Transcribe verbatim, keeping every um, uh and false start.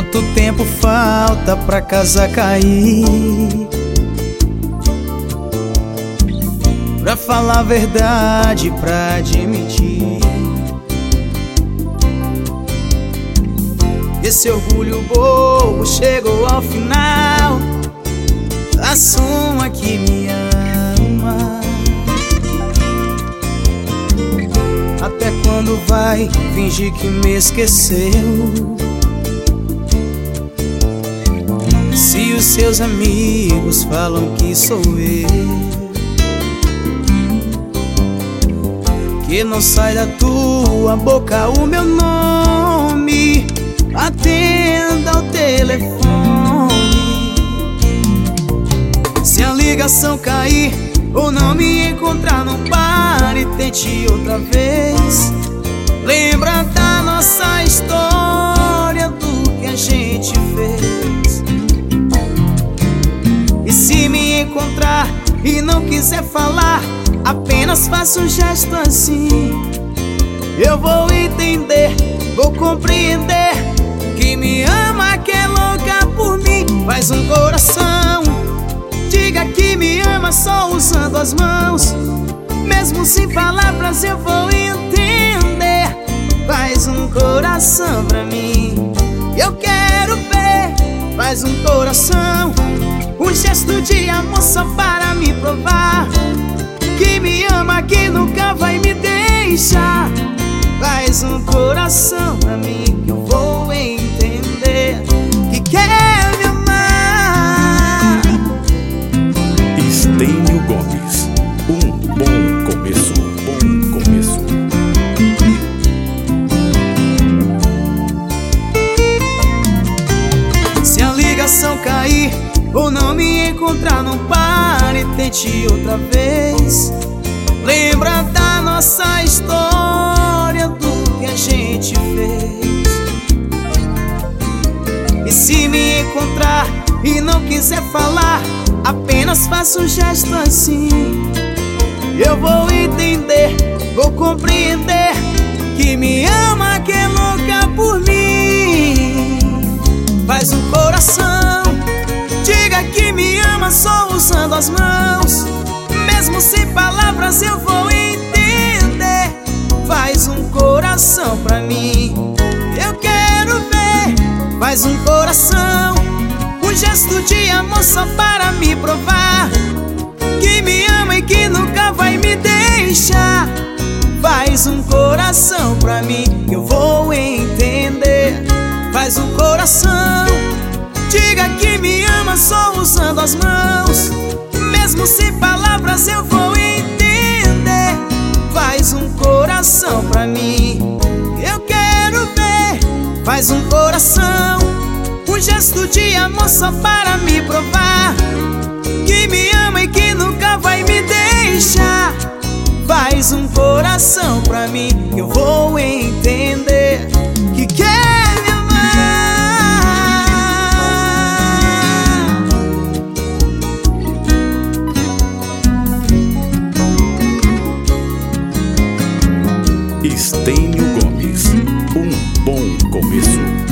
Quanto tempo falta pra casa cair? Pra falar a verdade, pra admitir esse orgulho bobo chegou ao final. Assuma que me ama. Até quando vai fingir que me esqueceu? Se os seus amigos falam que sou eu, que não sai da tua boca o meu nome, atenda ao telefone. Se a ligação cair ou não me encontrar, não pare, tente outra vez. Lembra da nossa história, do que a gente fez. E se me encontrar e não quiser falar, apenas faça um gesto assim. Eu vou entender, vou compreender que me ama, que é louca por mim. Faz um coração, diga que me ama só usando as mãos. Mesmo sem palavras eu vou entender. Faz um coração pra mim, eu quero ver. Faz um coração, um gesto de amor só para me provar que me ama, que nunca vai me deixar. Faz um coração pra mim que eu vou entender que quer me amar. Estênio Gomes, um bom começo, bom começo. Se a ligação cair ou não me encontrar, não pare, tente outra vez. Lembra da nossa história, do que a gente fez. E se me encontrar e não quiser falar, apenas faça um gesto assim. Eu vou entender, vou compreender que me ama, que é louca por mim. Faz um coração, diga que me ama só usando as mãos. Mesmo sem palavras eu vou entender. Faz um coração pra mim, eu quero ver. Faz um coração, um gesto de amor só para me provar que me ama e que nunca vai me deixar. Faz um coração pra mim, eu vou entender. Faz um coração, diga que me ama só usando as mãos. Mesmo sem palavras eu vou entender. Faz um coração pra mim, eu quero ver. Faz um coração, um gesto de amor só para me provar que me ama e que nunca vai me deixar. Faz um coração pra mim, eu vou entender que quer me amar. Estênio Gomes, um bom começo.